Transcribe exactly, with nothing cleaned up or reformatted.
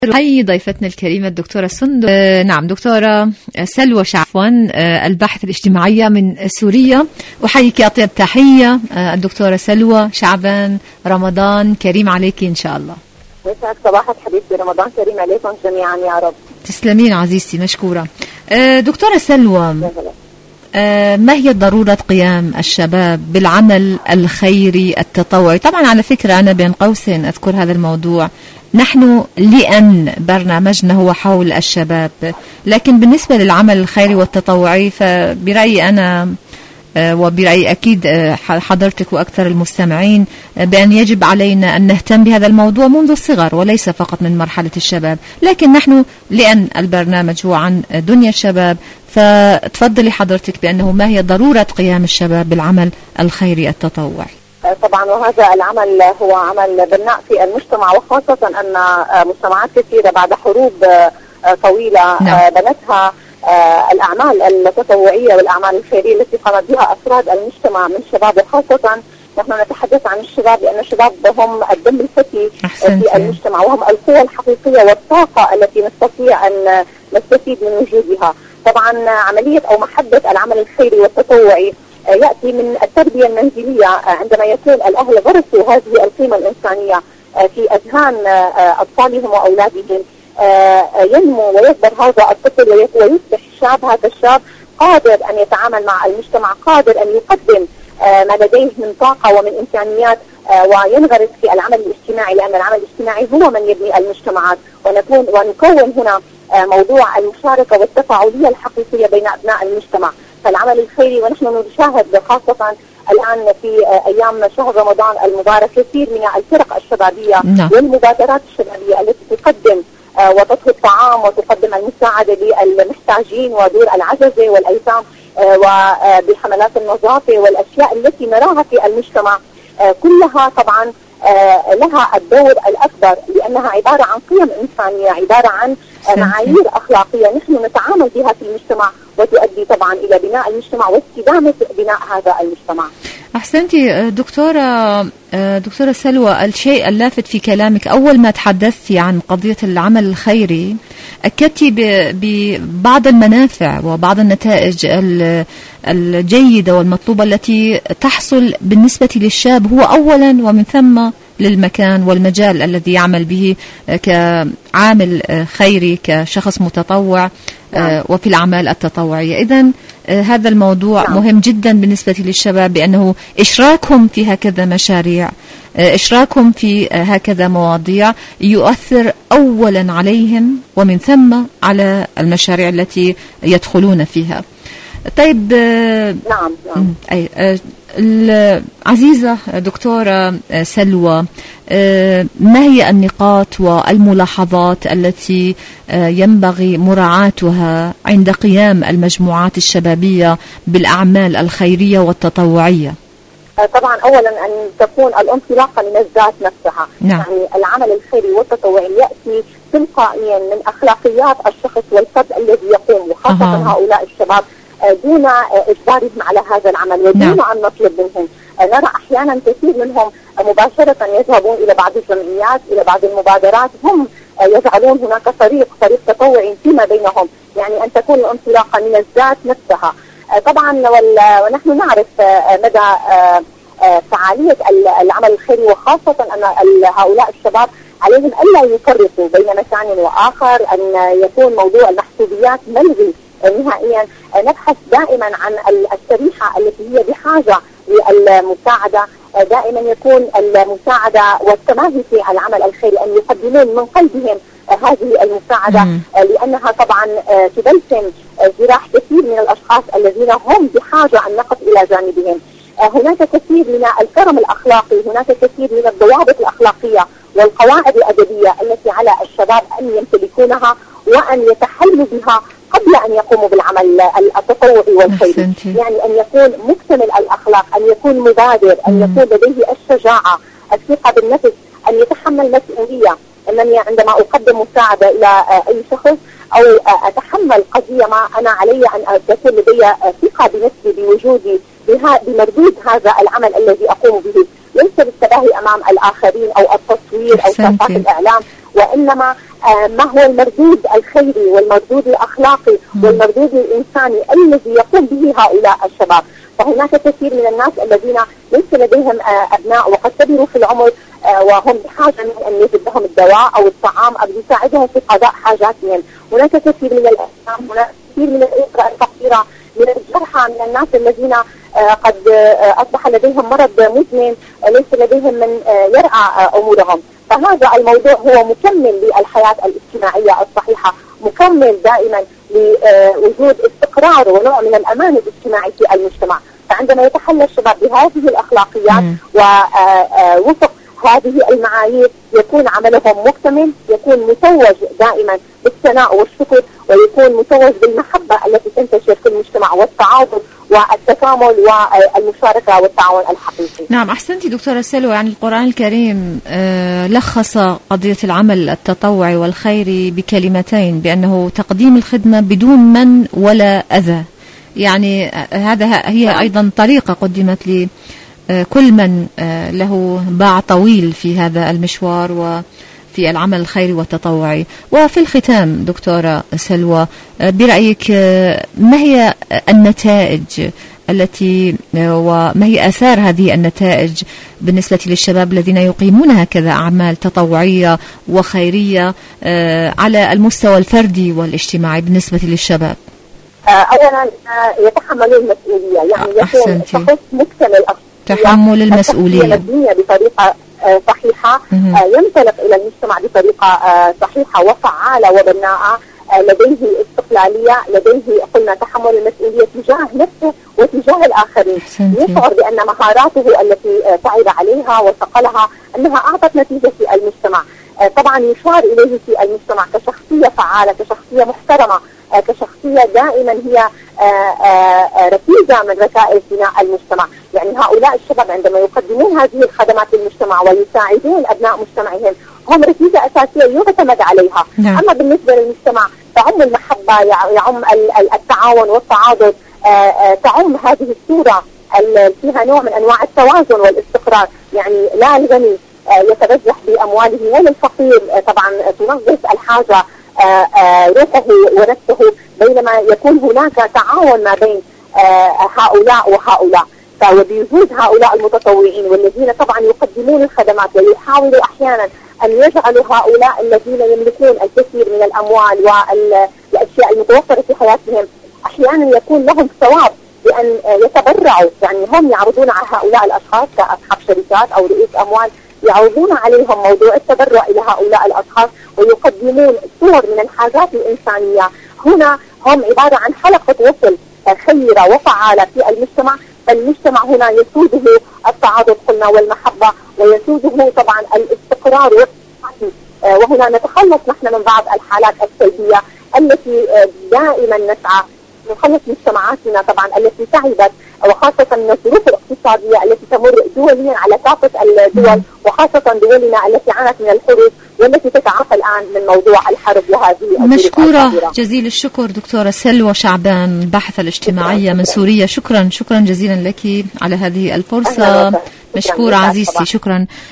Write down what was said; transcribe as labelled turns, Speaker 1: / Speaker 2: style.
Speaker 1: هي ضيفتنا الكريمة الدكتورة سندس. آه نعم دكتورة سلوى شعفان، آه الباحثة الاجتماعية من سوريا. أحييك أطيب تحية آه الدكتورة سلوى شعبان. رمضان كريم عليك إن شاء الله.
Speaker 2: يسعد صباحك حبيبتي، رمضان كريم عليكم جميعا يا رب.
Speaker 1: تسلمين عزيزتي، مشكورة. آه دكتورة سلوى، آه ما هي ضرورة قيام الشباب بالعمل الخيري التطوعي؟ طبعا على فكرة أنا بين قوسين أذكر هذا الموضوع، نحن لأن برنامجنا هو حول الشباب، لكن بالنسبة للعمل الخيري والتطوعي فبرأيي أنا وبرأيي أكيد حضرتك وأكثر المستمعين بأن يجب علينا أن نهتم بهذا الموضوع منذ الصغر وليس فقط من مرحلة الشباب. لكن نحن لأن البرنامج هو عن دنيا الشباب، فتفضلي حضرتك بأنه ما هي ضرورة قيام الشباب بالعمل الخيري التطوعي؟
Speaker 2: طبعا وهذا العمل هو عمل بناء في المجتمع، وخاصة أن مجتمعات كثيرة بعد حروب طويلة نعم. بنتها الأعمال التطوعية والأعمال الخيرية التي قامت بها أفراد المجتمع من شباب، وخاصة نحن نتحدث عن الشباب لأن الشباب هم الدم الفتي في المجتمع، وهم القوة الحقيقية والطاقة التي نستطيع أن نستفيد من وجودها. طبعا عملية أو محبة العمل الخيري والتطوعي يأتي من التربية المنزلية، عندما يكون الأهل غرسوا هذه القيمة الإنسانية في أذهان أطفالهم وأولادهم، ينمو ويكبر هذا الطفل ويصبح شاب، هذا الشاب قادر أن يتعامل مع المجتمع، قادر أن يقدم ما لديه من طاقة ومن إمكانيات، وينغرس في العمل الاجتماعي، لأن العمل الاجتماعي هو من يبني المجتمعات. ونكون ونكون هنا موضوع المشاركة والتفاعلية الحقيقية بين أبناء المجتمع. فالعمل الخيري، ونحن نشاهد خاصة الآن في أيام شهر رمضان المبارك كثير من الفرق الشبابية نعم. والمبادرات الشبابية التي تقدم وتطهي الطعام وتقدم المساعدة للمحتاجين ودور العجزة والأيتام، وبحملات النظافة والأشياء التي نراها في المجتمع، كلها طبعا لها الدور الأكبر، لأنها عبارة عن قيم إنسانية، عبارة عن معايير أخلاقية نحن نتعامل بها في المجتمع، وتؤدي طبعا إلى بناء المجتمع واستدامة بناء هذا المجتمع.
Speaker 1: أحسنتي دكتورة دكتورة سلوى. الشيء اللافت في كلامك أول ما تحدثتي عن قضية العمل الخيري، أكدتي ببعض المنافع وبعض النتائج الجيدة والمطلوبة التي تحصل بالنسبة للشاب هو أولا، ومن ثم للمكان والمجال الذي يعمل به كعامل خيري كشخص متطوع وفي الأعمال التطوعية. إذن هذا الموضوع مهم جدا بالنسبة للشباب، بأنه إشراكهم في هكذا مشاريع، إشراكهم في هكذا مواضيع يؤثر أولا عليهم ومن ثم على المشاريع التي يدخلون فيها. طيب
Speaker 2: نعم نعم
Speaker 1: أي العزيزة دكتورة سلوى، ما هي النقاط والملاحظات التي ينبغي مراعاتها عند قيام المجموعات الشبابية بالأعمال الخيرية والتطوعية؟
Speaker 2: طبعا أولا أن تكون الانطلاقة من الذات نفسها نعم. يعني العمل الخيري والتطوعي يأتي تلقائيا من أخلاقيات الشخص والفرد الذي يقوم، وخاصة أه. هؤلاء الشباب دون إجبارهم على هذا العمل ودون نعم. أن نطلب منهم. نرى أحيانا كثير منهم مباشرة يذهبون إلى بعض الجمعيات، إلى بعض المبادرات، هم يجعلون هناك طريق طريق تطوعي فيما بينهم، يعني أن تكون الانطلاقة من الذات نفسها. طبعا ونحن نعرف مدى فعالية العمل الخيري، وخاصة أن هؤلاء الشباب عليهم ألا يفرقوا بين مكان وآخر، أن يكون موضوع المحسوبيات ملغي نهائيا. نبحث دائما عن الشريحة التي هي بحاجة للمساعدة، دائما يكون المساعدة والتماهي في العمل الخيري أن يقدمون من قلبهم هذه المساعدة، لأنها طبعا تبلسم جراح كثير من الأشخاص الذين هم بحاجة أن نقف إلى جانبهم. هناك كثير من الكرم الأخلاقي، هناك كثير من الضوابط الأخلاقية والقواعد الأدبية التي على الشباب أن يمتلكونها وأن يتحلوا بها قبل أن يقوموا بالعمل التطوعي والخيري. يعني أن يكون مكتمل الأخلاق، أن يكون مبادر، أن يكون لديه الشجاعة، الثقة بالنفس، أن يتحمل مسؤولية. أنني عندما أقدم مساعدة إلى أي شخص أو أتحمل قضية ما، أنا علي أن تكون لدي ثقة بنفسي بوجودي بمردود هذا العمل الذي أقوم به. ليس للتباهي أمام الآخرين أو التصوير أو شاشات الإعلام، وإنما آه ما هو المردود الخيري والمردود الأخلاقي م. والمردود الإنساني الذي يقوم به هؤلاء الشباب. فهناك كثير من الناس الذين ليس لديهم آه أبناء وقد كبروا في العمر آه وهم بحاجة من أن يجد لهم الدواء أو الطعام أو يساعدهم في قضاء حاجاتهم. هناك كثير من الأيتام، هناك كثير من الأسر الفقيرة، من الجرحى، من الناس الذين آه قد آه أصبح لديهم مرض مزمن آه ليس لديهم من آه يرعى آه أمورهم. فهذا الموضوع هو مكمل للحياة الاجتماعية الصحيحة، مكمل دائما لوجود استقرار ونوع من الأمان الاجتماعي في المجتمع. فعندما يتحلى الشباب بهذه الأخلاقيات ووفق هذه المعايير يكون عملهم مكتمل، يكون متوج دائما بالثناء والشكر، ويكون متوج بالمحبة التي تنتشر في المجتمع والتعاطف والتكامل والمشاركة والتعاون الحقيقي.
Speaker 1: نعم، أحسنتي دكتورة سلوى. يعني القرآن الكريم آه لخص قضية العمل التطوعي والخيري بكلمتين، بأنه تقديم الخدمة بدون من ولا أذى. يعني هذا هي أيضا طريقة قدمت لي كل من له باع طويل في هذا المشوار وفي العمل الخيري والتطوعي. وفي الختام دكتورة سلوى، برأيك ما هي النتائج التي وما هي آثار هذه النتائج بالنسبة للشباب الذين يقيمون هكذا أعمال تطوعية وخيرية على المستوى الفردي والاجتماعي بالنسبة للشباب؟
Speaker 2: أولا يتحملون المسؤولية، يعني يكون شخص مكتمل
Speaker 1: تحمل المسؤولية
Speaker 2: مبنية بطريقة صحيحة، ينطلق إلى المجتمع بطريقة صحيحة وفعالة وبناءة، لديه استقلالية، لديه قلنا تحمل المسؤولية تجاه نفسه وتجاه الآخرين، يشعر بأن مهاراته التي تعب عليها وثقلها أنها أعطت نتيجة في المجتمع. طبعا يشار إليه في المجتمع كشخصية فعالة، كشخصية محترمة، كشخصية دائما هي ركيزة من ركائز بناء المجتمع. يعني هؤلاء الشباب عندما يقدمون هذه الخدمات للمجتمع ويساعدون أبناء مجتمعهم هم ركيزة أساسية يعتمد عليها. نعم. أما بالنسبة للمجتمع تعم المحبة، يعم التعاون والتعاضد، تعم هذه الصورة فيها نوع من أنواع التوازن والاستقرار. يعني لا الغني يتبجح بأمواله ولا الفقير طبعا تنغص الحاجة آآ آآ روحه ونفسه، بينما يكون هناك تعاون ما بين هؤلاء وهؤلاء. فبوجود هؤلاء المتطوعين والذين طبعا يقدمون الخدمات ويحاولوا أحيانا أن يجعلوا هؤلاء الذين يملكون الكثير من الأموال والأشياء المتوفرة في حياتهم أحيانا يكون لهم ثواب بأن يتبرعوا. يعني هم يعرضون على هؤلاء الأشخاص كأصحاب شركات أو رؤوس أموال، يعرضون عليهم موضوع التبرع إلى هؤلاء الأشخاص ويقدمون صور من الحاجات الإنسانية. هنا هم عبارة عن حلقة وصل خيرة وفعالة في المجتمع، فالمجتمع هنا يسوده التعاطف قلنا والمحبة، ويسوده طبعا الاستقرار والسعادة. وهنا نتخلص نحن من بعض الحالات السلبية التي دائما نسعى نخلص مجتمعاتنا طبعا التي تعبت، وخاصة من الظروف الاقتصادية التي تمر دوليا على كافة الدول، وخاصة دولنا التي عانت من الحروب والتي تتعافى الآن من موضوع الحرب وهذه.
Speaker 1: مشكورة جزيل الشكر دكتورة سلوى شعبان، الباحثة الاجتماعية من سوريا. شكرا شكرا جزيلا لك على هذه الفرصة. مشكورة عزيزتي، شكرا.